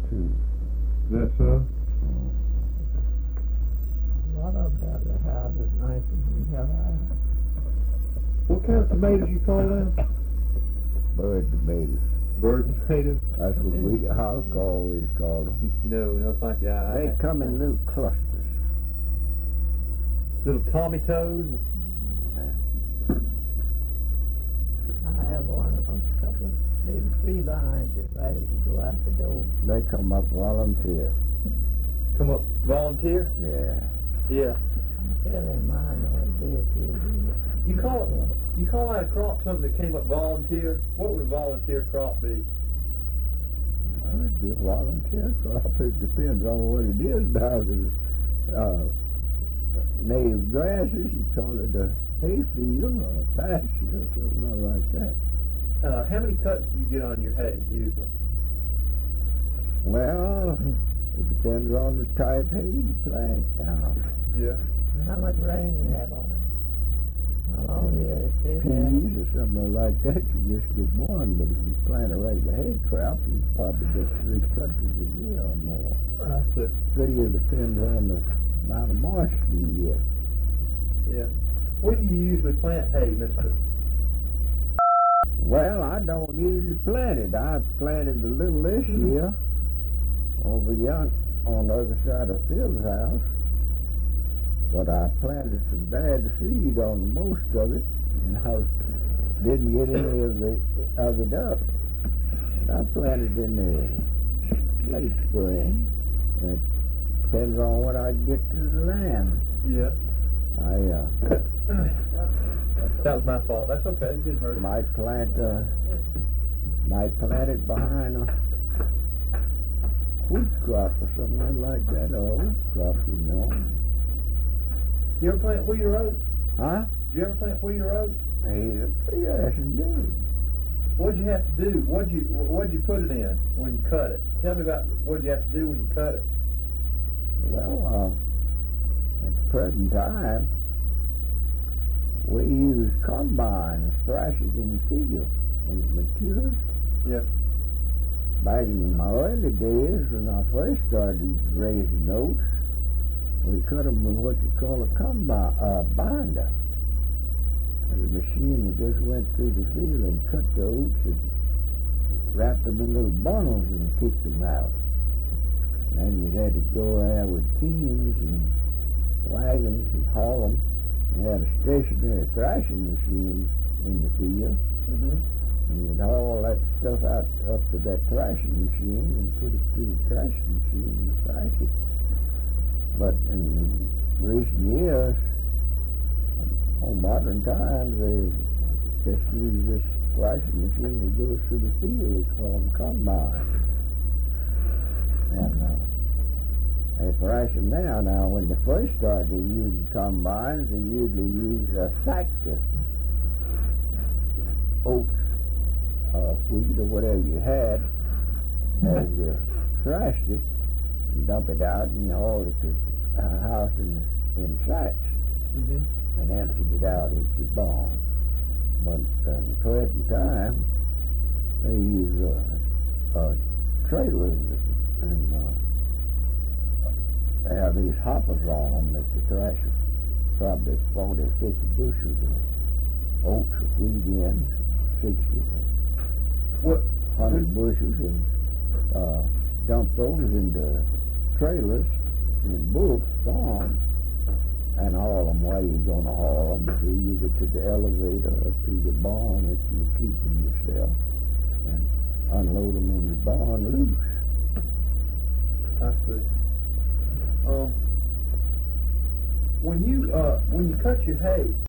too. That's so? A lot of them have their houses nicer than we have ours. What kind of tomatoes you call them? Bird tomatoes. Bird tomatoes? That's what we, I always call them. No, thank you. They come in little clusters. Little Tommy toes? I have one of them, a couple of, maybe 3 behind it, right as you go out the door. They come up volunteer. Come up volunteer? Yeah. Yeah. I fell in mine the other day too. You call that a crop something that came up volunteer? What would a volunteer crop be? Well, it'd be a volunteer crop. It depends on what it is now. If it's native grasses, you call it a hayfield or a pasture or something like that. How many cuts do you get on your hay usually? Well, it depends on the type of hay you plant now. Yeah. How much rain you have on it? How long you let it stay there? Peas or something like that, you just get one. But if you plant a regular hay crop, you probably get 3 cuts a year or more. That's it. Really depends on the amount of moisture you get. Yeah. Where do you usually plant hay, mister? Well, I don't usually plant it. I've planted a little this year over young on the other side of Phil's house. But I planted some bad seed on most of it, and I didn't get any of it up. And I planted in the late spring. And it depends on what I get to the land. Yeah. I That was my fault. That's okay. It didn't hurt. might plant it behind a wheat crop or something like that, or oat crop, you know. You ever plant wheat or oats? Huh? Did you ever plant wheat or oats? Yes, indeed. What'd you have to do? What'd you put it in when you cut it? Tell me about what you have to do when you cut it. Well, at the present time, we use combines, thrashers in the field when it matures. Yes. Back in my early days, when I first started raising oats, we cut them with what you call a binder. There's a machine that just went through the field and cut the oats and wrapped them in little bundles and kicked them out. And then you had to go there with teams and wagons and haul them. You had a stationary thrashing machine in the field, Mm-hmm. and you'd haul that stuff out up to that thrashing machine and put it through the thrashing machine and thrash it. But in recent years, on modern times, they just use this thrashing machine that goes through the field. They call them combines. And they thrash them now. Now, when they first started using combines, they usually use a sack of oats or wheat or whatever you had as you thrashed it and dump it out, and you hauled it to a house in sacks Mm-hmm. and emptied it out at your barn. But in the present time, they use trailers and they have these hoppers on them that they thrash probably 40 or 50 bushels of oats or wheat in, 60 What? 100 bushels, and dump those into trailers in bulk farm and haul them where you're going to haul them, to either to the elevator or to the barn that you're keeping yourself, and unload them in your barn loose. I see. When you cut your hay,